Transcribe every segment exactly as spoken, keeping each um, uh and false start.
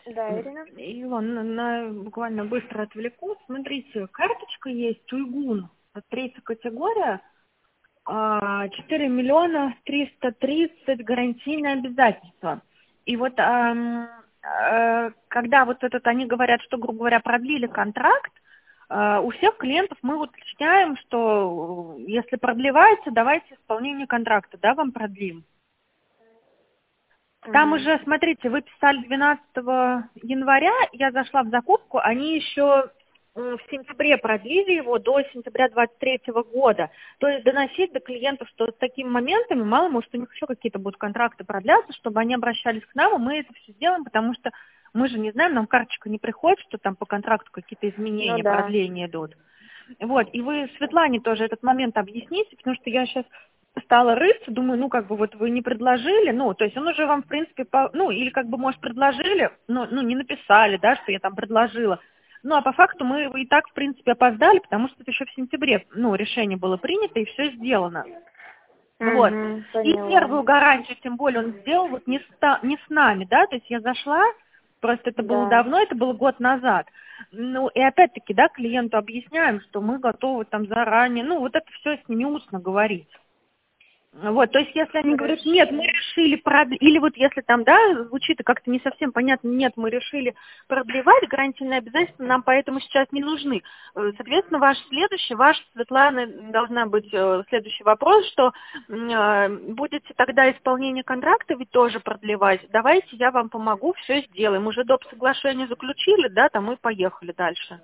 Да, Ирина. Илон, на, на- буквально быстро отвлеку. Смотрите, карточка есть, Туйгун, третья категория, а, четыре миллиона триста тридцать гарантийное обязательство. И вот ам, э, когда вот этот, они говорят, что, грубо говоря, продлили контракт, э, у всех клиентов мы уточняем, что э, если продлевается, давайте исполнение контракта, да, вам продлим. Там Угу. уже, смотрите, вы писали двенадцатого января, я зашла в закупку, они еще м, в сентябре продлили его до сентября двадцать третьего года. То есть доносить до клиентов, что с такими моментами, мало, может, у них еще какие-то будут контракты продляться, чтобы они обращались к нам, и мы это все сделаем, потому что мы же не знаем, нам карточка не приходит, что там по контракту какие-то Ну изменения, да. продления идут. Вот, и вы Светлане тоже этот момент объясните, потому что я сейчас стала рыться, думаю, ну, как бы, вот вы не предложили, ну, то есть он уже вам, в принципе, по, ну, или, как бы, может, предложили, но, ну, не написали, да, что я там предложила. Ну, а по факту мы и так, в принципе, опоздали, потому что это еще в сентябре, ну, решение было принято, и все сделано. Вот. Угу, И поняла. первую гарантию, тем более, он сделал вот не с, та- не с нами, да, то есть я зашла, просто это было Да. давно, это было год назад. Ну, и опять-таки, да, клиенту объясняем, что мы готовы там заранее, ну, вот это все с ними устно говорить. Вот, то есть, если они говорят, нет, мы Хорошо. решили продлить, или вот если там, да, звучит как-то не совсем понятно, нет, мы решили продлевать, гарантийные обязательства нам поэтому сейчас не нужны. Э, Соответственно, ваш следующий, ваш, Светлана, должна быть э, следующий вопрос, что э, будете тогда исполнение контракта ведь тоже продлевать, давайте я вам помогу, все сделаем. Уже доп. Соглашение заключили, да, там и поехали дальше.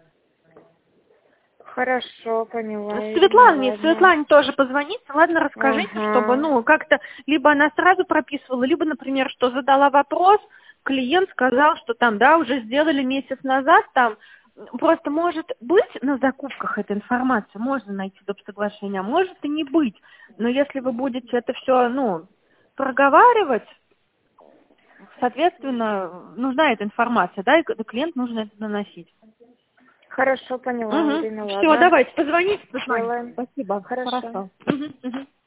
Хорошо, поняла, Ирина, Светлане, ладно. Светлане тоже позвоните, ладно, расскажите, чтобы, Ага. ну, как-то, либо она сразу прописывала, либо, например, что задала вопрос, клиент сказал, что там, да, уже сделали месяц назад, там, просто может быть на закупках эта информация, можно найти доп. Соглашение, а может и не быть, но если вы будете это все, ну, проговаривать, соответственно, нужна эта информация, да, и клиент нужно это доносить. Хорошо, поняла, Угу. Ирина, Все, ладно. давайте, позвоните, Светлане. Делаем. Спасибо. Хорошо. Хорошо. Угу, угу.